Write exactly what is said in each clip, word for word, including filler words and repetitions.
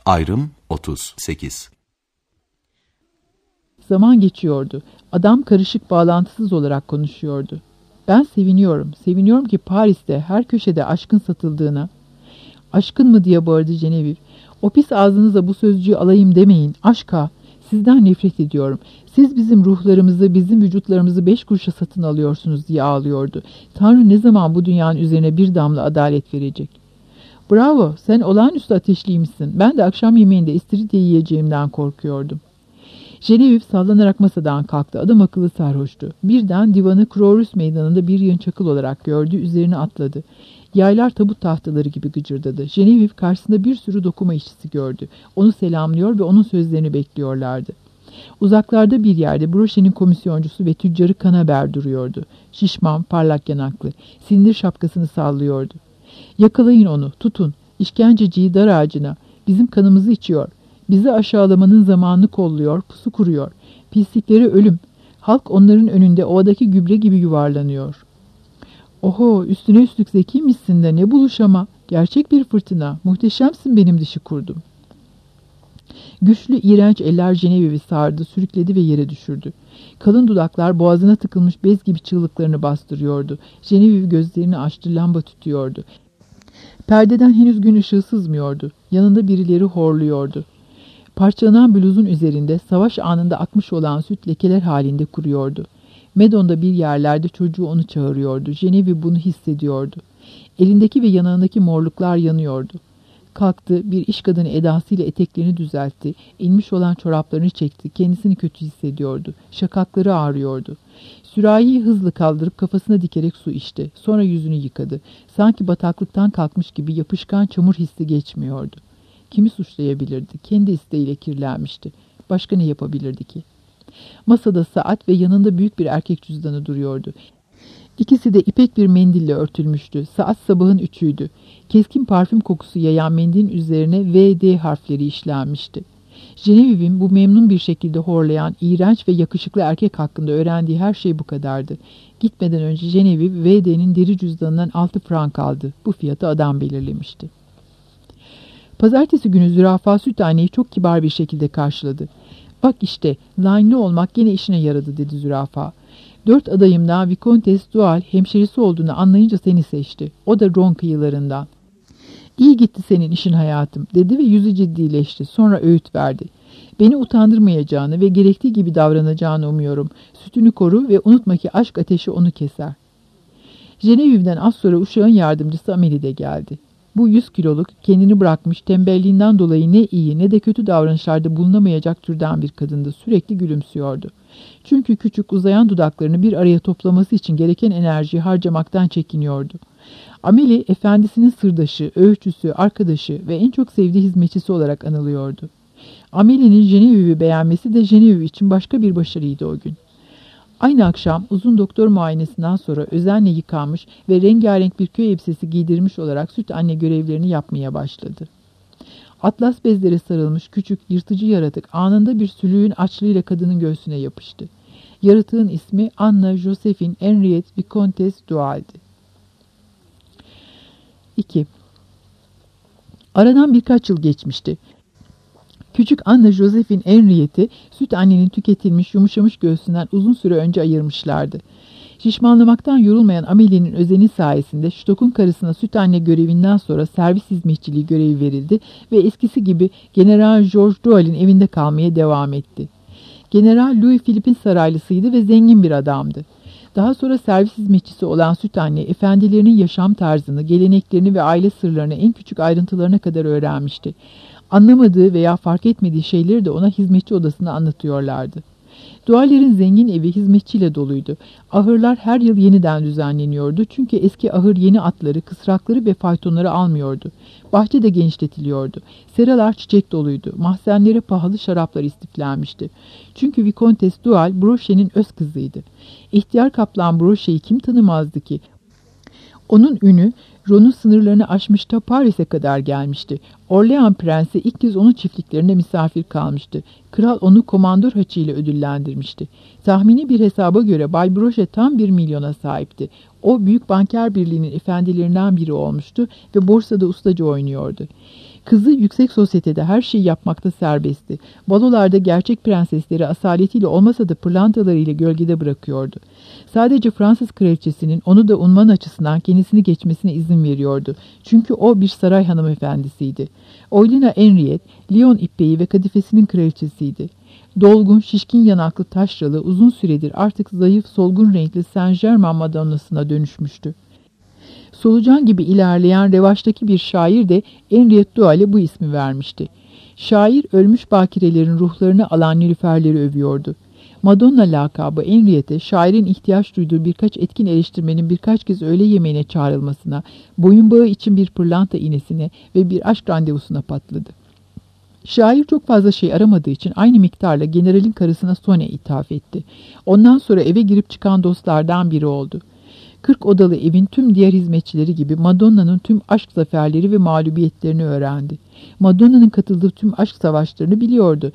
Ayrım otuz sekiz. Zaman geçiyordu. Adam karışık, bağlantısız olarak konuşuyordu. Ben seviniyorum, seviniyorum ki Paris'te her köşede aşkın satıldığına. Aşkın mı diye bağırdı Genevieve. O pis ağzınıza bu sözcüğü alayım demeyin. Aşka. Sizden nefret ediyorum. Siz bizim ruhlarımızı, bizim vücutlarımızı beş kuruşa satın alıyorsunuz diye ağlıyordu. Tanrı ne zaman bu dünyanın üzerine bir damla adalet verecek? Bravo, sen olağanüstü ateşliymişsin. Ben de akşam yemeğinde istiridye yiyeceğimden korkuyordum. Genevieve sallanarak masadan kalktı. Adam akıllı sarhoştu. Birden divanı Crorus meydanında bir yığın çakıl olarak gördü. Üzerine atladı. Yaylar tabut tahtaları gibi gıcırdadı. Genevieve karşısında bir sürü dokuma işçisi gördü. Onu selamlıyor ve onun sözlerini bekliyorlardı. Uzaklarda bir yerde Broche'nin komisyoncusu ve tüccarı Kanaber duruyordu. Şişman, parlak yanaklı. Sindir şapkasını sallıyordu. Yakalayın onu, tutun. İşkenceciyi dar ağacına. Bizim kanımızı içiyor. Bizi aşağılamanın zamanını kolluyor, pusu kuruyor. Pislikleri ölüm. Halk onların önünde ovadaki gübre gibi yuvarlanıyor. Oho, üstüne üstlük zekiymişsin de ne buluşama. Gerçek bir fırtına. Muhteşemsin benim dişi kurdum. Güçlü, iğrenç eller Genevieve'i sardı, sürükledi ve yere düşürdü. Kalın dudaklar boğazına tıkılmış bez gibi çığlıklarını bastırıyordu. Genevieve gözlerini açtı, lamba tutuyordu. Perdeden henüz gün ışığı sızmıyordu. Yanında birileri horluyordu. Parçalanan bluzun üzerinde savaş anında akmış olan süt lekeler halinde kuruyordu. Medon'da bir yerlerde çocuğu onu çağırıyordu. Genevieve bunu hissediyordu. Elindeki ve yanağındaki morluklar yanıyordu. Kalktı, bir iş kadını edasıyla eteklerini düzeltti. İnmiş olan çoraplarını çekti. Kendisini kötü hissediyordu. Şakakları ağrıyordu. Sürahiyi hızlı kaldırıp kafasına dikerek su içti. Sonra yüzünü yıkadı. Sanki bataklıktan kalkmış gibi yapışkan çamur hissi geçmiyordu. Kimi suçlayabilirdi? Kendi isteğiyle kirlenmişti. Başka ne yapabilirdi ki? Masada saat ve yanında büyük bir erkek cüzdanı duruyordu. İkisi de ipek bir mendille örtülmüştü. Saat sabahın üçüydü. Keskin parfüm kokusu yayan mendilin üzerine V D harfleri işlenmişti. Genevieve'in bu memnun bir şekilde horlayan, iğrenç ve yakışıklı erkek hakkında öğrendiği her şey bu kadardı. Gitmeden önce Genevieve V D'nin deri cüzdanından altı frank aldı. Bu fiyatı adam belirlemişti. Pazartesi günü zürafa süt anneyi çok kibar bir şekilde karşıladı. Bak işte, line'li olmak gene işine yaradı dedi zürafa. Dört adayımdan Vicomtes Dual hemşerisi olduğunu anlayınca seni seçti. O da Ron kıyılarından. İyi gitti senin işin hayatım dedi ve yüzü ciddileşti. Sonra öğüt verdi. Beni utandırmayacağını ve gerektiği gibi davranacağını umuyorum. Sütünü koru ve unutma ki aşk ateşi onu keser. Genevieve'den az sonra uşağın yardımcısı Amélie de geldi. Bu yüz kiloluk, kendini bırakmış, tembelliğinden dolayı ne iyi ne de kötü davranışlarda bulunamayacak türden bir kadındı. Sürekli gülümsüyordu. Çünkü küçük, uzayan dudaklarını bir araya toplaması için gereken enerjiyi harcamaktan çekiniyordu. Amélie, efendisinin sırdaşı, öğütçüsü, arkadaşı ve en çok sevdiği hizmetçisi olarak anılıyordu. Amélie'nin Genevieve'i beğenmesi de Genevieve için başka bir başarıydı o gün. Aynı akşam uzun doktor muayenesinden sonra özenle yıkanmış ve rengarenk bir köy elbisesi giydirmiş olarak süt anne görevlerini yapmaya başladı. Atlas bezlere sarılmış küçük, yırtıcı yaratık anında bir sülüğün açlığıyla kadının göğsüne yapıştı. Yaratığın ismi Anna Josephine Henriette Vicomtes Dual'di. iki. Aradan birkaç yıl geçmişti. Küçük Anna Josephine Henriette'i süt annenin tüketilmiş, yumuşamış göğsünden uzun süre önce ayırmışlardı. Şişmanlamaktan yorulmayan Amélie'nin özeni sayesinde Stock'un karısına süt anne görevinden sonra servis hizmetçiliği görevi verildi ve eskisi gibi General George Duhal'in evinde kalmaya devam etti. General Louis Philippe'in saraylısıydı ve zengin bir adamdı. Daha sonra servis hizmetçisi olan süt anne, efendilerinin yaşam tarzını, geleneklerini ve aile sırlarını en küçük ayrıntılarına kadar öğrenmişti. Anlamadığı veya fark etmediği şeyleri de ona hizmetçi odasında anlatıyorlardı. Dualler'in zengin evi hizmetçiyle doluydu. Ahırlar her yıl yeniden düzenleniyordu çünkü eski ahır yeni atları, kısrakları ve faytonları almıyordu. Bahçe de genişletiliyordu. Seralar çiçek doluydu. Mahzenlere pahalı şaraplar istiflenmişti. Çünkü Vicomtes Dual, Broche'nin öz kızıydı. İhtiyar kaplan Broche'yi kim tanımazdı ki? Onun ünü Ron'un sınırlarını aşmış ta Paris'e kadar gelmişti. Orlean Prensi ilk kez onun çiftliklerinde misafir kalmıştı. Kral onu komandör haçıyla ödüllendirmişti. Tahmini bir hesaba göre Bay Brochet tam bir milyona sahipti. O büyük banker birliğinin efendilerinden biri olmuştu ve borsada ustaca oynuyordu. Kızı yüksek sosyetede her şeyi yapmakta serbestti. Balolarda gerçek prensesleri asaletiyle olmasa da pırlantalarıyla gölgede bırakıyordu. Sadece Fransız kraliçesinin onu da unvan açısından kendisini geçmesine izin veriyordu. Çünkü o bir saray hanımefendisiydi. Oylina Henriette, Lyon ippeği ve kadifesinin kraliçesiydi. Dolgun, şişkin yanaklı taşralı, uzun süredir artık zayıf, solgun renkli Saint Germain Madonna'sına dönüşmüştü. Solucan gibi ilerleyen revaçtaki bir şair de Henriette Duhal'e bu ismi vermişti. Şair, ölmüş bakirelerin ruhlarını alan nilüferleri övüyordu. Madonna lakabı Henriette'e şairin ihtiyaç duyduğu birkaç etkin eleştirmenin birkaç kez öğle yemeğine çağrılmasına, boyun bağı için bir pırlanta iğnesine ve bir aşk randevusuna patladı. Şair çok fazla şey aramadığı için aynı miktarla generalin karısına Sonia ithaf etti. Ondan sonra eve girip çıkan dostlardan biri oldu. Kırk odalı evin tüm diğer hizmetçileri gibi Madonna'nın tüm aşk zaferleri ve mağlubiyetlerini öğrendi. Madonna'nın katıldığı tüm aşk savaşlarını biliyordu.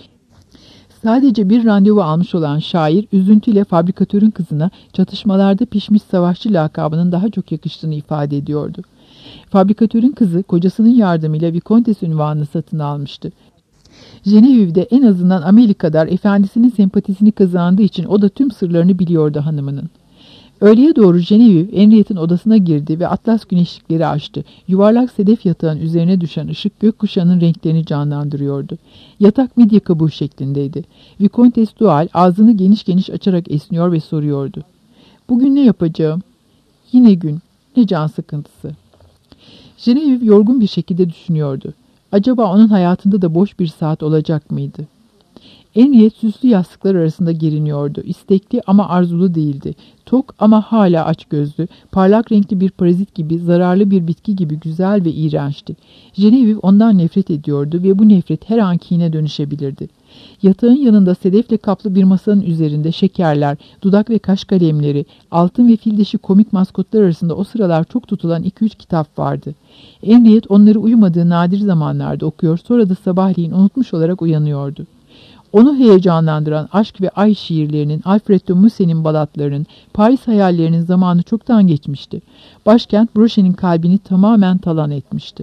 Sadece bir randevu almış olan şair, üzüntüyle fabrikatörün kızına çatışmalarda pişmiş savaşçı lakabının daha çok yakıştığını ifade ediyordu. Fabrikatörün kızı, kocasının yardımıyla Vikontes unvanını satın almıştı. Genevieve'de en azından Amélie kadar efendisinin sempatisini kazandığı için o da tüm sırlarını biliyordu hanımının. Öğleye doğru Genevieve, Henriette'in odasına girdi ve atlas güneşlikleri açtı. Yuvarlak sedef yatağın üzerine düşen ışık gökkuşağının renklerini canlandırıyordu. Yatak midye kabuğu şeklindeydi. Vicomtesse Duhal ağzını geniş geniş açarak esniyor ve soruyordu. Bugün ne yapacağım? Yine gün. Ne can sıkıntısı. Genevieve yorgun bir şekilde düşünüyordu. Acaba onun hayatında da boş bir saat olacak mıydı? Henriette süslü yastıklar arasında geriniyordu. İstekli ama arzulu değildi. Tok ama hala açgözlü, parlak renkli bir parazit gibi, zararlı bir bitki gibi güzel ve iğrençti. Genevieve ondan nefret ediyordu ve bu nefret her an kine dönüşebilirdi. Yatağın yanında sedefle kaplı bir masanın üzerinde şekerler, dudak ve kaş kalemleri, altın ve fil dişi komik maskotlar arasında o sıralar çok tutulan iki üç kitap vardı. Henriette onları uyumadığı nadir zamanlarda okuyor, sonra da sabahleyin unutmuş olarak uyanıyordu. Onu heyecanlandıran aşk ve ay şiirlerinin, Alfred de Musset'in balatlarının, Paris hayallerinin zamanı çoktan geçmişti. Başkent Broche'nin kalbini tamamen talan etmişti.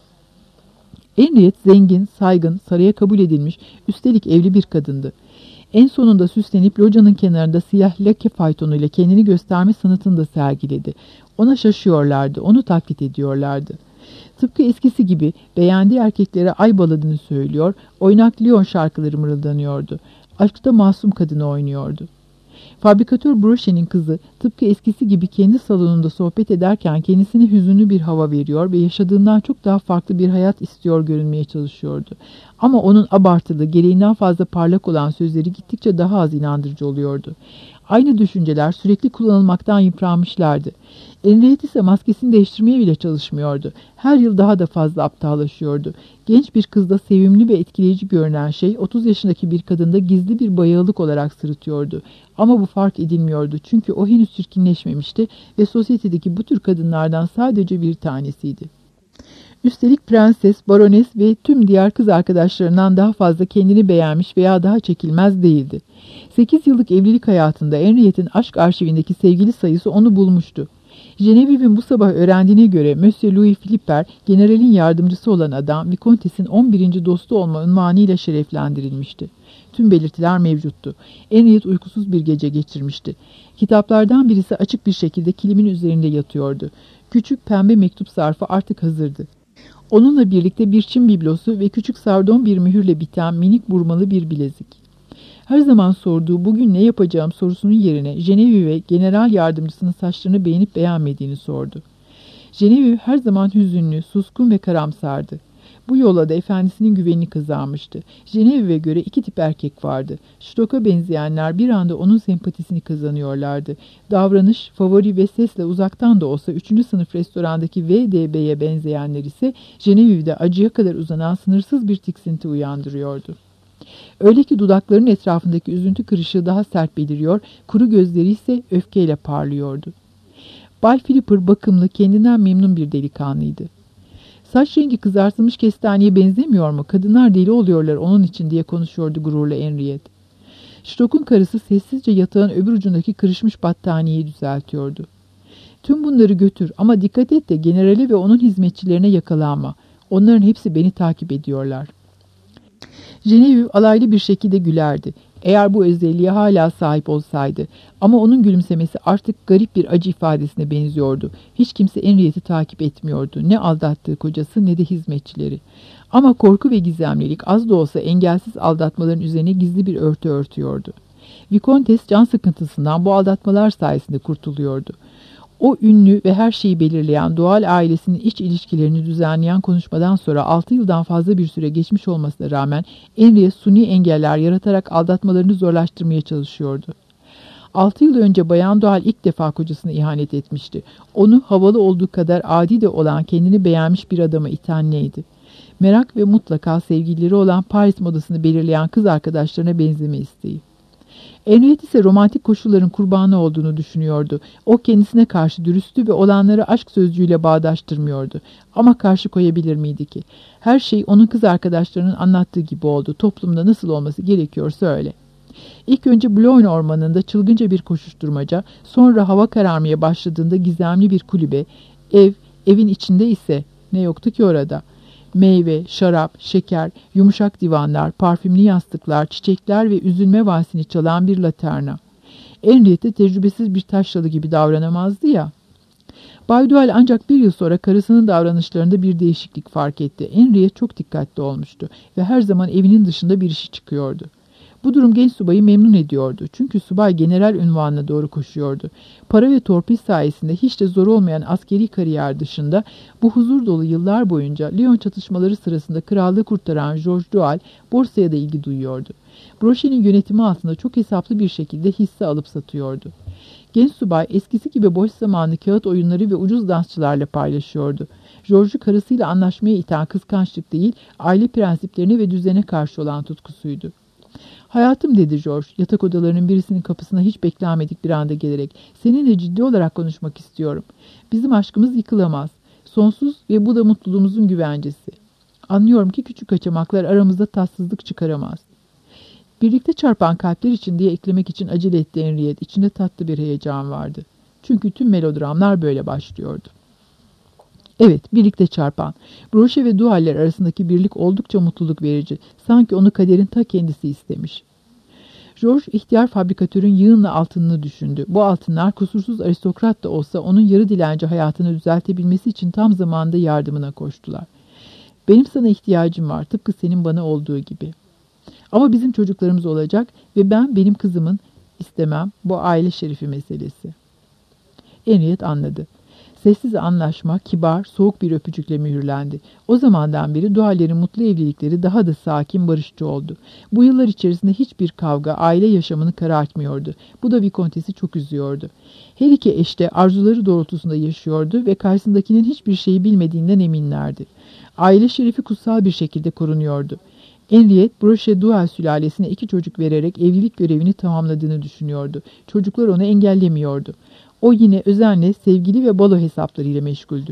Henriette zengin, saygın, saraya kabul edilmiş, üstelik evli bir kadındı. En sonunda süslenip locanın kenarında siyah lake faytonuyla kendini gösterme sanatını da sergiledi. Ona şaşıyorlardı, onu taklit ediyorlardı. Tıpkı eskisi gibi beğendiği erkeklere ay baladını söylüyor, oynak Lyon şarkıları mırıldanıyordu. Aşkta masum kadını oynuyordu. Fabrikatör Broche'nin kızı tıpkı eskisi gibi kendi salonunda sohbet ederken kendisine hüzünlü bir hava veriyor ve yaşadığından çok daha farklı bir hayat istiyor görünmeye çalışıyordu. Ama onun abartılı, gereğinden fazla parlak olan sözleri gittikçe daha az inandırıcı oluyordu. Aynı düşünceler sürekli kullanılmaktan yıpranmışlardı. Henriette ise maskesini değiştirmeye bile çalışmıyordu. Her yıl daha da fazla aptallaşıyordu. Genç bir kızda sevimli ve etkileyici görünen şey otuz yaşındaki bir kadında gizli bir bayağılık olarak sırıtıyordu. Ama bu fark edilmiyordu çünkü o henüz çirkinleşmemişti ve sosyetedeki bu tür kadınlardan sadece bir tanesiydi. Üstelik prenses, barones ve tüm diğer kız arkadaşlarından daha fazla kendini beğenmiş veya daha çekilmez değildi. Sekiz yıllık evlilik hayatında Henriette'in aşk arşivindeki sevgili sayısı onu bulmuştu. Genevieve'in bu sabah öğrendiğine göre Monsieur Louis Philipper, generalin yardımcısı olan adam, Vicomtesse'in on birinci dostu olma unvanıyla şereflendirilmişti. Tüm belirtiler mevcuttu. Henriette uykusuz bir gece geçirmişti. Kitaplardan birisi açık bir şekilde kilimin üzerinde yatıyordu. Küçük pembe mektup zarfı artık hazırdı. Onunla birlikte bir Çin biblosu ve küçük sardon bir mühürle biten minik burmalı bir bilezik. Her zaman sorduğu bugün ne yapacağım sorusunun yerine Genevieve general yardımcısının saçlarını beğenip beğenmediğini sordu. Genevieve her zaman hüzünlü, suskun ve karamsardı. Bu yolla da efendisinin güvenini kazanmıştı. Genevieve'e göre iki tip erkek vardı. Stock'a benzeyenler bir anda onun sempatisini kazanıyorlardı. Davranış, favori ve sesle uzaktan da olsa üçüncü sınıf restorandaki V D B'ye benzeyenler ise Genevieve'de acıya kadar uzanan sınırsız bir tiksinti uyandırıyordu. Öyle ki dudaklarının etrafındaki üzüntü kırışığı daha sert beliriyor, kuru gözleri ise öfkeyle parlıyordu. Bay Philipper bakımlı, kendinden memnun bir delikanlıydı. Saç rengi kızartılmış kestaneye benzemiyor mu? Kadınlar deli oluyorlar onun için diye konuşuyordu gururla Henriette. Stock'un karısı sessizce yatağın öbür ucundaki kırışmış battaniyeyi düzeltiyordu. Tüm bunları götür ama dikkat et de generale ve onun hizmetçilerine yakalanma. Onların hepsi beni takip ediyorlar. Genevieve alaylı bir şekilde gülerdi. Eğer bu özelliğe hala sahip olsaydı. Ama onun gülümsemesi artık garip bir acı ifadesine benziyordu. Hiç kimse Henriette'i takip etmiyordu. Ne aldattığı kocası ne de hizmetçileri. Ama korku ve gizemlilik az da olsa engelsiz aldatmaların üzerine gizli bir örtü örtüyordu. Vicomtesse can sıkıntısından bu aldatmalar sayesinde kurtuluyordu. O ünlü ve her şeyi belirleyen Duval ailesinin iç ilişkilerini düzenleyen konuşmadan sonra altı yıldan fazla bir süre geçmiş olmasına rağmen Henriette suni engeller yaratarak aldatmalarını zorlaştırmaya çalışıyordu. Altı yıl önce Bayan Duval ilk defa kocasına ihanet etmişti. Onu havalı olduğu kadar adi de olan kendini beğenmiş bir adama iten neydi? Merak ve mutlaka sevgilileri olan Paris modasını belirleyen kız arkadaşlarına benzeme isteği. Henriette ise romantik koşulların kurbanı olduğunu düşünüyordu. O kendisine karşı dürüsttü ve olanları aşk sözcüğüyle bağdaştırmıyordu. Ama karşı koyabilir miydi ki? Her şey onun kız arkadaşlarının anlattığı gibi oldu. Toplumda nasıl olması gerekiyorsa öyle. İlk önce Boulogne ormanında çılgınca bir koşuşturmaca, sonra hava kararmaya başladığında gizemli bir kulübe, ev, evin içinde ise ne yoktu ki orada? Meyve, şarap, şeker, yumuşak divanlar, parfümlü yastıklar, çiçekler ve üzülme valsini çalan bir laterna. Henriette tecrübesiz bir taşralı gibi davranamazdı ya. Bay Duval ancak bir yıl sonra karısının davranışlarında bir değişiklik fark etti. Henriette çok dikkatli olmuştu ve her zaman evinin dışında bir işi çıkıyordu. Bu durum genç subayı memnun ediyordu. Çünkü subay general unvanına doğru koşuyordu. Para ve torpil sayesinde hiç de zor olmayan askeri kariyer dışında bu huzur dolu yıllar boyunca Lyon çatışmaları sırasında krallığı kurtaran George Duval borsaya da ilgi duyuyordu. Brochet'in yönetimi altında çok hesaplı bir şekilde hisse alıp satıyordu. Genç subay eskisi gibi boş zamanı kağıt oyunları ve ucuz dansçılarla paylaşıyordu. George'u karısıyla anlaşmaya iten kıskançlık değil, aile prensiplerine ve düzene karşı olan tutkusuydu. "Hayatım," dedi George, yatak odalarının birisinin kapısına hiç beklenmedik bir anda gelerek, "seninle ciddi olarak konuşmak istiyorum. Bizim aşkımız yıkılamaz. Sonsuz ve bu da mutluluğumuzun güvencesi. Anlıyorum ki küçük kaçamaklar aramızda tatsızlık çıkaramaz." "Birlikte çarpan kalpler için," diye eklemek için acele etti Henriette. İçinde tatlı bir heyecan vardı. Çünkü tüm melodramlar böyle başlıyordu. Evet, birlikte çarpan. Brochet ve Duval'ler arasındaki birlik oldukça mutluluk verici. Sanki onu kaderin ta kendisi istemiş. George, ihtiyar fabrikatörün yığınla altınını düşündü. Bu altınlar kusursuz aristokrat da olsa onun yarı dilenci hayatını düzeltebilmesi için tam zamanında yardımına koştular. "Benim sana ihtiyacım var, tıpkı senin bana olduğu gibi. Ama bizim çocuklarımız olacak ve ben benim kızımın istemem, bu aile şerifi meselesi." Henriette anladı. Sessiz anlaşma, kibar, soğuk bir öpücükle mühürlendi. O zamandan beri Duval'lerin mutlu evlilikleri daha da sakin, barışçı oldu. Bu yıllar içerisinde hiçbir kavga aile yaşamını karartmıyordu. Bu da Vicomtesse'i çok üzüyordu. Her iki eş de arzuları doğrultusunda yaşıyordu ve karşısındakinin hiçbir şeyi bilmediğinden eminlerdi. Aile şerefi kutsal bir şekilde korunuyordu. Henriette, Brochet Duval sülalesine iki çocuk vererek evlilik görevini tamamladığını düşünüyordu. Çocuklar onu engellemiyordu. O yine özenle sevgili ve balo hesaplarıyla meşguldü.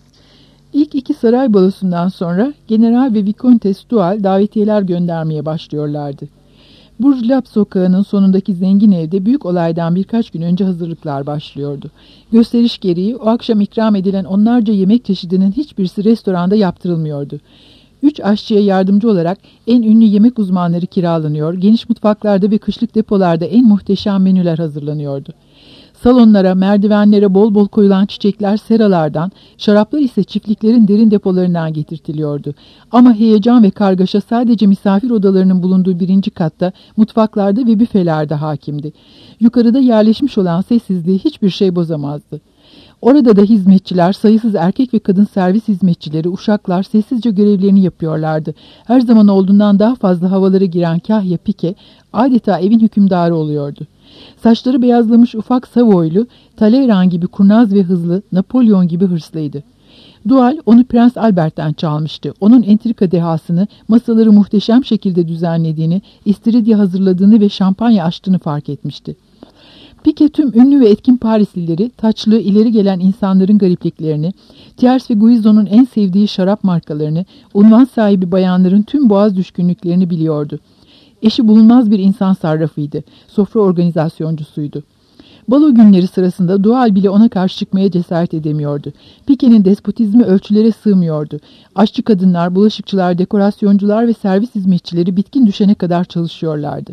İlk iki saray balosundan sonra General ve Vicomtesse Duval davetiyeler göndermeye başlıyorlardı. Bourg-Lap sokağının sonundaki zengin evde büyük olaydan birkaç gün önce hazırlıklar başlıyordu. Gösteriş gereği o akşam ikram edilen onlarca yemek çeşidinin hiçbirisi restoranda yaptırılmıyordu. Üç aşçıya yardımcı olarak en ünlü yemek uzmanları kiralanıyor, geniş mutfaklarda ve kışlık depolarda en muhteşem menüler hazırlanıyordu. Salonlara, merdivenlere bol bol koyulan çiçekler seralardan, şaraplar ise çiftliklerin derin depolarından getirtiliyordu. Ama heyecan ve kargaşa sadece misafir odalarının bulunduğu birinci katta, mutfaklarda ve büfelerde hakimdi. Yukarıda yerleşmiş olan sessizliği hiçbir şey bozamazdı. Orada da hizmetçiler, sayısız erkek ve kadın servis hizmetçileri, uşaklar sessizce görevlerini yapıyorlardı. Her zaman olduğundan daha fazla havalara giren Kahya Pike, adeta evin hükümdarı oluyordu. Saçları beyazlamış ufak Savoylu, Talleyrand gibi kurnaz ve hızlı, Napolyon gibi hırslıydı. Duval onu Prens Albert'ten çalmıştı. Onun entrika dehasını, masaları muhteşem şekilde düzenlediğini, istiridye hazırladığını ve şampanya açtığını fark etmişti. Pike tüm ünlü ve etkin Parislileri, taçlı, ileri gelen insanların garipliklerini, Thiers ve Guizot'un en sevdiği şarap markalarını, unvan sahibi bayanların tüm boğaz düşkünlüklerini biliyordu. Eşi bulunmaz bir insan sarrafıydı, sofra organizasyoncusuydu. Balo günleri sırasında Dual bile ona karşı çıkmaya cesaret edemiyordu. Pique'nin despotizmi ölçülere sığmıyordu. Aşçı kadınlar, bulaşıkçılar, dekorasyoncular ve servis hizmetçileri bitkin düşene kadar çalışıyorlardı.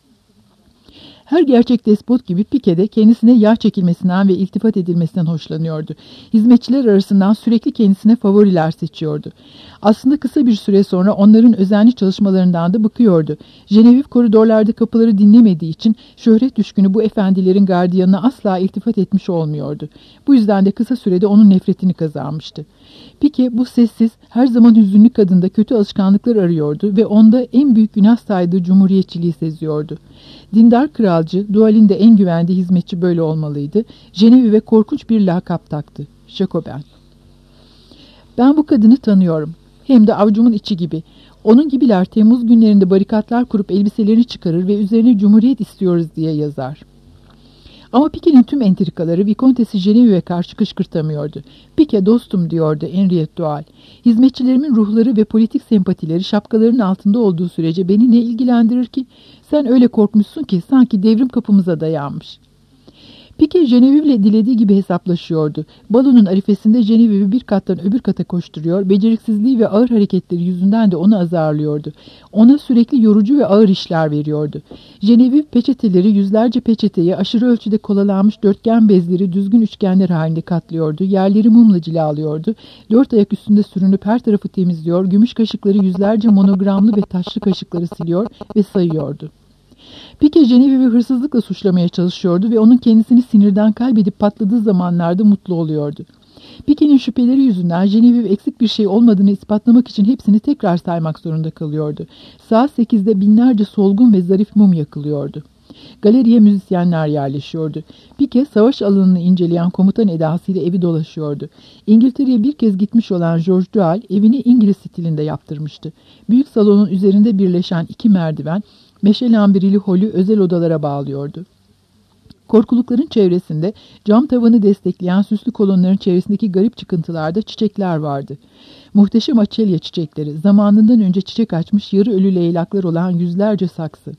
Her gerçek despot gibi Pique de kendisine yağ çekilmesinden ve iltifat edilmesinden hoşlanıyordu. Hizmetçiler arasından sürekli kendisine favoriler seçiyordu. Aslında kısa bir süre sonra onların özenli çalışmalarından da bıkıyordu. Genevieve koridorlarda kapıları dinlemediği için şöhret düşkünü bu efendilerin gardiyanına asla iltifat etmiş olmuyordu. Bu yüzden de kısa sürede onun nefretini kazanmıştı. Pique bu sessiz, her zaman hüzünlü kadında kötü alışkanlıklar arıyordu ve onda en büyük günah saydığı cumhuriyetçiliği seziyordu. Dindar kralcı, Dual'in de en güvendiği hizmetçi böyle olmalıydı. Genevieve'e korkunç bir lakap taktı. Jacobin. Ben bu kadını tanıyorum. Hem de avucumun içi gibi. Onun gibiler Temmuz günlerinde barikatlar kurup elbiselerini çıkarır ve üzerine Cumhuriyet istiyoruz diye yazar. Ama Pique'nin tüm entrikaları Vikontesi Genevieve'e karşı kışkırtamıyordu. Pique dostum diyordu Henriette Dual. Hizmetçilerimin ruhları ve politik sempatileri şapkalarının altında olduğu sürece beni ne ilgilendirir ki? Sen öyle korkmuşsun ki sanki devrim kapımıza dayanmış. Pique Genevieve'le dilediği gibi hesaplaşıyordu. Balonun arifesinde Genevieve'i bir kattan öbür kata koşturuyor, beceriksizliği ve ağır hareketleri yüzünden de onu azarlıyordu. Ona sürekli yorucu ve ağır işler veriyordu. Genevieve peçeteleri yüzlerce peçeteyi aşırı ölçüde kolalanmış dörtgen bezleri düzgün üçgenler halinde katlıyordu, yerleri mumla cilalıyordu, dört ayak üstünde sürünüp her tarafı temizliyor, gümüş kaşıkları yüzlerce monogramlı ve taşlı kaşıkları siliyor ve sayıyordu. Pique Genevieve'i hırsızlıkla suçlamaya çalışıyordu ve onun kendisini sinirden kaybedip patladığı zamanlarda mutlu oluyordu. Pique'nin şüpheleri yüzünden Genevieve eksik bir şey olmadığını ispatlamak için hepsini tekrar saymak zorunda kalıyordu. Saat sekizde binlerce solgun ve zarif mum yakılıyordu. Galeriye müzisyenler yerleşiyordu. Pique savaş alanını inceleyen komutan edasıyla evi dolaşıyordu. İngiltere'ye bir kez gitmiş olan George Dual evini İngiliz stilinde yaptırmıştı. Büyük salonun üzerinde birleşen iki merdiven meşe lambirili holü özel odalara bağlıyordu. Korkulukların çevresinde cam tavanı destekleyen süslü kolonların çevresindeki garip çıkıntılarda çiçekler vardı. Muhteşem açelya çiçekleri, zamanından önce çiçek açmış yarı ölü leylaklar olan yüzlerce saksı.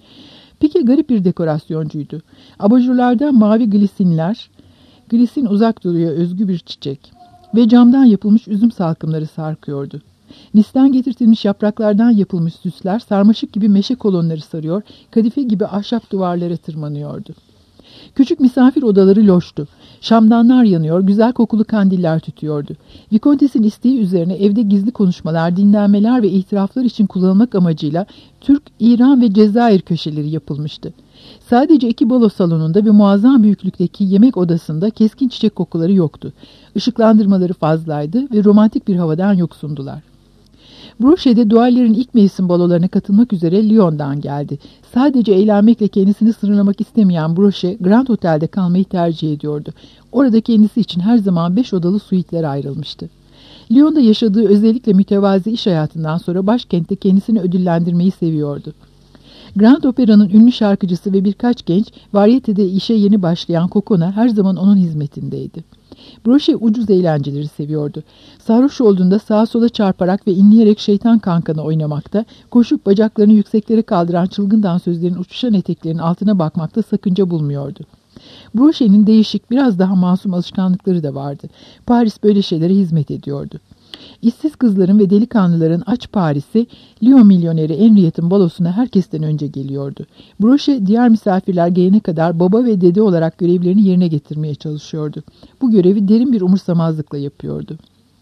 Pique garip bir dekorasyoncuydu. Abajurlardan mavi glisinler, glisin uzak duruyor özgü bir çiçek ve camdan yapılmış üzüm salkımları sarkıyordu. Nis'ten getirtilmiş yapraklardan yapılmış süsler sarmaşık gibi meşe kolonları sarıyor, kadife gibi ahşap duvarlara tırmanıyordu. Küçük misafir odaları loştu. Şamdanlar yanıyor, güzel kokulu kandiller tütüyordu. Vikontes'in isteği üzerine evde gizli konuşmalar, dinlenmeler ve itiraflar için kullanılmak amacıyla Türk, İran ve Cezayir köşeleri yapılmıştı. Sadece iki balo salonunda ve muazzam büyüklükteki yemek odasında keskin çiçek kokuları yoktu. Işıklandırmaları fazlaydı ve romantik bir havadan yoksundular. Broche'de Dual'lerin ilk mevsim balolarına katılmak üzere Lyon'dan geldi. Sadece eğlenmekle kendisini sınırlamak istemeyen Broche, Grand Hotel'de kalmayı tercih ediyordu. Orada kendisi için her zaman beş odalı suitler ayrılmıştı. Lyon'da yaşadığı özellikle mütevazi iş hayatından sonra başkentte kendisini ödüllendirmeyi seviyordu. Grand Opera'nın ünlü şarkıcısı ve birkaç genç, varyetede işe yeni başlayan Kokona her zaman onun hizmetindeydi. Broche ucuz eğlenceleri seviyordu. Sarhoş olduğunda sağa sola çarparak ve inleyerek şeytan kankana oynamakta, koşup bacaklarını yükseklere kaldıran çılgın dansözlerin uçuşan eteklerinin altına bakmakta sakınca bulmuyordu. Broche'nin değişik, biraz daha masum alışkanlıkları da vardı. Paris böyle şeylere hizmet ediyordu. İşsiz kızların ve delikanlıların aç Paris'i, Lyon milyoneri Henriette'in balosuna herkesten önce geliyordu. Broche diğer misafirler gelene kadar baba ve dede olarak görevlerini yerine getirmeye çalışıyordu. Bu görevi derin bir umursamazlıkla yapıyordu.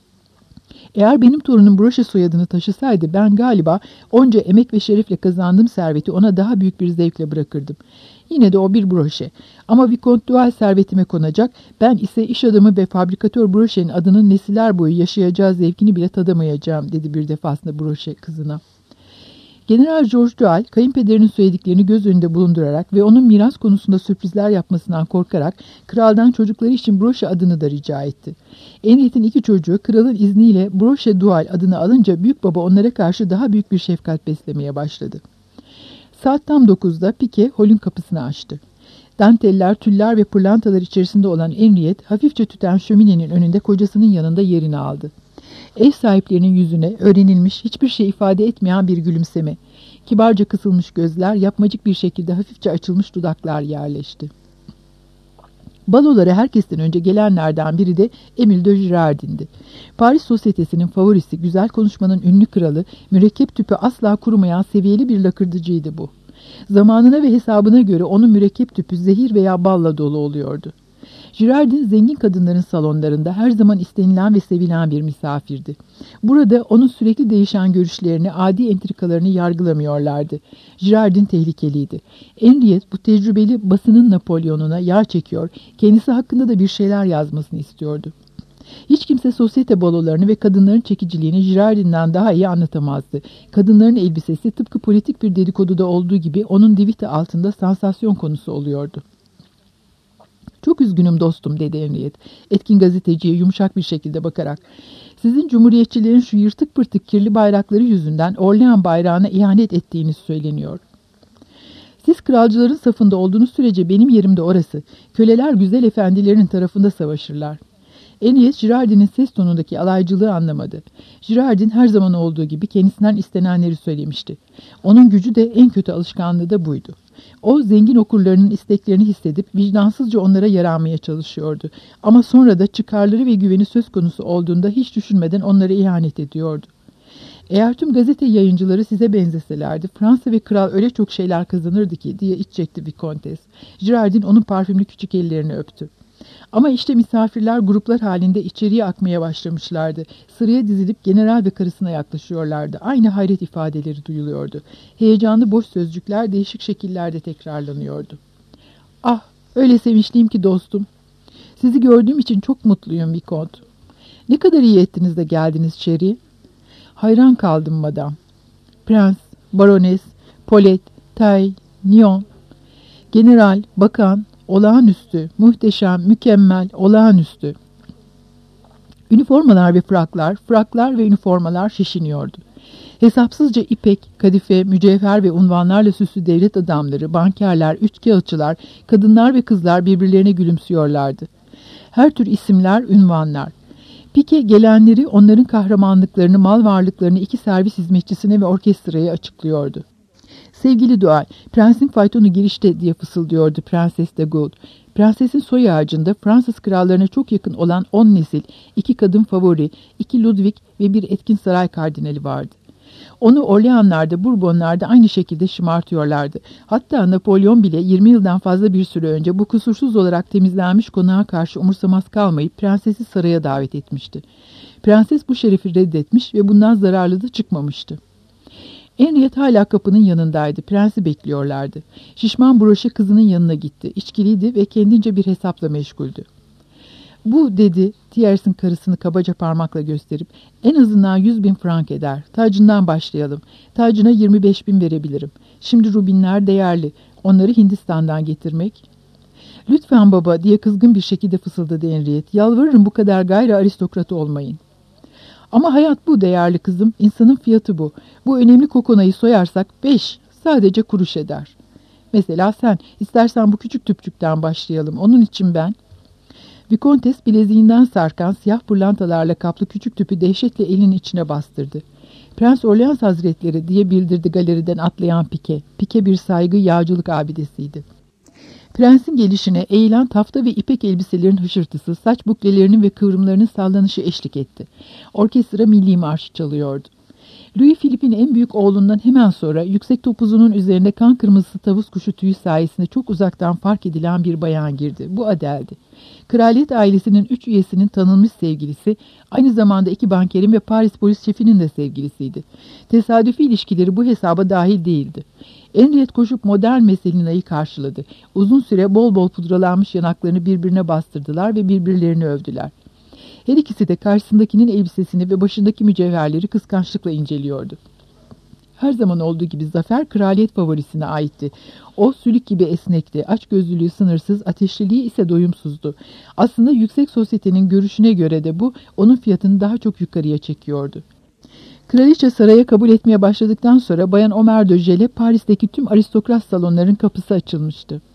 Eğer benim torunum Broche soyadını taşısaydı ben galiba onca emek ve şerefle kazandığım serveti ona daha büyük bir zevkle bırakırdım. Yine de o bir Broche. Ama Vicomte Dual servetime konacak, ben ise iş adamı ve fabrikatör Broche'nin adının nesiller boyu yaşayacağı zevkini bile tadamayacağım, dedi bir defasında Broche kızına. General George Dual, kayınpederinin söylediklerini göz önünde bulundurarak ve onun miras konusunda sürprizler yapmasından korkarak kraldan çocukları için Broche adını da rica etti. Henriette'in iki çocuğu kralın izniyle Broche Dual adını alınca büyük baba onlara karşı daha büyük bir şefkat beslemeye başladı. Saat tam dokuzda Pique holün kapısını açtı. Danteller, tüller ve pırlantalar içerisinde olan Henriette hafifçe tüten şöminenin önünde kocasının yanında yerini aldı. Ev sahiplerinin yüzüne öğrenilmiş, hiçbir şey ifade etmeyen bir gülümseme, kibarca kısılmış gözler, yapmacık bir şekilde hafifçe açılmış dudaklar yerleşti. Balolara herkesten önce gelenlerden biri de Émile de Girardin'di. Paris sosyetesinin favorisi, güzel konuşmanın ünlü kralı, mürekkep tüpü asla kurumayan seviyeli bir lakırdıcıydı bu. Zamanına ve hesabına göre onun mürekkep tüpü zehir veya balla dolu oluyordu. Girardin zengin kadınların salonlarında her zaman istenilen ve sevilen bir misafirdi. Burada onun sürekli değişen görüşlerini, adi entrikalarını yargılamıyorlardı. Girardin tehlikeliydi. Henriette bu tecrübeli basının Napolyon'una yağ çekiyor, kendisi hakkında da bir şeyler yazmasını istiyordu. Hiç kimse sosyete balolarını ve kadınların çekiciliğini Girardin'den daha iyi anlatamazdı. Kadınların elbisesi tıpkı politik bir dedikoduda olduğu gibi onun divite altında sansasyon konusu oluyordu. "Çok üzgünüm dostum," dedi Henriette, etkin gazeteciye yumuşak bir şekilde bakarak. "Sizin cumhuriyetçilerin şu yırtık pırtık kirli bayrakları yüzünden Orlean bayrağına ihanet ettiğiniz söyleniyor. Siz kralcıların safında olduğunuz sürece benim yerim de orası. Köleler güzel efendilerin tarafında savaşırlar." Henriette Girardin'in ses tonundaki alaycılığı anlamadı. Girardin her zaman olduğu gibi kendisinden istenenleri söylemişti. Onun gücü de en kötü alışkanlığı da buydu. O zengin okurlarının isteklerini hissedip vicdansızca onlara yaranmaya çalışıyordu. Ama sonra da çıkarları ve güveni söz konusu olduğunda hiç düşünmeden onlara ihanet ediyordu. "Eğer tüm gazete yayıncıları size benzeselerdi, Fransa ve kral öyle çok şeyler kazanırdı ki," diye iç çekti Vicomtes. Girardin onun parfümlü küçük ellerini öptü. Ama işte misafirler gruplar halinde içeriye akmaya başlamışlardı. Sıraya dizilip general ve karısına yaklaşıyorlardı. Aynı hayret ifadeleri duyuluyordu. Heyecanlı boş sözcükler değişik şekillerde tekrarlanıyordu. "Ah, öyle sevinçliyim ki dostum. Sizi gördüğüm için çok mutluyum Vicomte. Ne kadar iyi ettiniz de geldiniz içeriye." "Hayran kaldım madam. Prens, barones, Polet, Tay, Nyon, general, bakan, olağanüstü, muhteşem, mükemmel, olağanüstü." Üniformalar ve fraklar, fraklar ve üniformalar şişiniyordu. Hesapsızca ipek, kadife, mücevher ve unvanlarla süslü devlet adamları, bankerler, üçkağıtçılar, kadınlar ve kızlar birbirlerine gülümsüyorlardı. Her tür isimler, ünvanlar. Pike gelenleri, onların kahramanlıklarını, mal varlıklarını iki servis hizmetçisine ve orkestraya açıklıyordu. "Sevgili Dual, prensin faytonu girişte," diye fısıldıyordu Prenses de Gould. Prensesin soy ağacında Fransız krallarına çok yakın olan on nesil, iki kadın favori, iki Ludwig ve bir etkin saray kardinali vardı. Onu Orleanlar'da, Bourbonlar'da aynı şekilde şımartıyorlardı. Hatta Napolyon bile yirmi yıldan fazla bir süre önce bu kusursuz olarak temizlenmiş konağa karşı umursamaz kalmayıp prensesi saraya davet etmişti. Prenses bu şerefi reddetmiş ve bundan zararlı da çıkmamıştı. Henriette hala kapının yanındaydı. Prensi bekliyorlardı. Şişman broşe kızının yanına gitti. İçkiliydi ve kendince bir hesapla meşguldü. "Bu," dedi, Thiers'in karısını kabaca parmakla gösterip, "en azından yüz bin frank eder. Tacından başlayalım. Tacına yirmi beş bin verebilirim. Şimdi rubinler değerli. Onları Hindistan'dan getirmek." "Lütfen baba," diye kızgın bir şekilde fısıldadı Henriette. "Yalvarırım bu kadar gayri aristokrat olmayın." "Ama hayat bu değerli kızım. İnsanın fiyatı bu. Bu önemli kokonayı soyarsak beş, sadece kuruş eder. Mesela sen, istersen bu küçük tüpçükten başlayalım. Onun için ben..." Vicomtes bileziğinden sarkan siyah pırlantalarla kaplı küçük tüpü dehşetle elinin içine bastırdı. "Prens Orleans Hazretleri," diye bildirdi galeriden atlayan Pike. Pike bir saygı, yağcılık abidesiydi. Prensin gelişine eğilen tafta ve ipek elbiselerin hışırtısı, saç buklelerinin ve kıvrımlarının sallanışı eşlik etti. Orkestra milli marşı çalıyordu. Louis Philippe'in en büyük oğlundan hemen sonra yüksek topuzunun üzerinde kan kırmızısı tavus kuşu tüyü sayesinde çok uzaktan fark edilen bir bayan girdi. Bu Adele'di. Kraliyet ailesinin üç üyesinin tanınmış sevgilisi, aynı zamanda iki bankerin ve Paris polis şefinin de sevgilisiydi. Tesadüfi ilişkileri bu hesaba dahil değildi. Henriette koşup modern Messelina'yı karşıladı. Uzun süre bol bol pudralanmış yanaklarını birbirine bastırdılar ve birbirlerini övdüler. Her ikisi de karşısındakinin elbisesini ve başındaki mücevherleri kıskançlıkla inceliyordu. Her zaman olduğu gibi zafer kraliyet favorisine aitti. O sülük gibi esnekti, açgözlülüğü sınırsız, ateşliliği ise doyumsuzdu. Aslında yüksek sosyetenin görüşüne göre de bu, onun fiyatını daha çok yukarıya çekiyordu. Kraliçe saraya kabul etmeye başladıktan sonra Bayan Omer de Gel'e Paris'teki tüm aristokrat salonların kapısı açılmıştı.